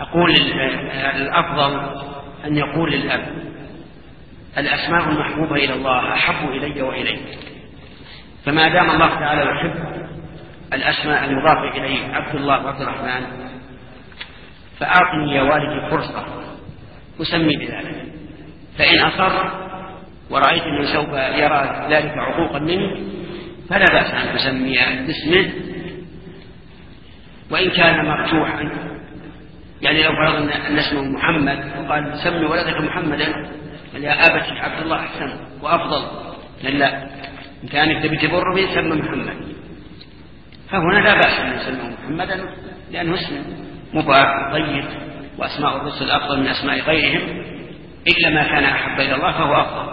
أقول الأفضل أن يقول للأب: الأسماء المحبوبة إلى الله أحب إلي وإليك. فما دام الله تعالى يحب الأسماء المضافة إليه عبد الله وعبد الرحمن، فأعطني يا والدي فرصة أسمي بذلك. فإن أصر ورأيت أنه سوف يرى ذلك عقوقا مني فلا بأس أن أسمي باسمه، وإن كان مرجوحا. يعني لو فرضنا أن اسمه محمد وقال سمي ولدك محمدا، يا أبتي عبد الله أحسن وأفضل، لا، إن كان تبي تبر به سمى محمد، فهنا لا بأس أن يسمى محمدا لأنه اسم مبارك طيب، وأسماء الرسل أفضل من أسماء غيرهم، إلا ما كان أحب إلى الله فهو أفضل.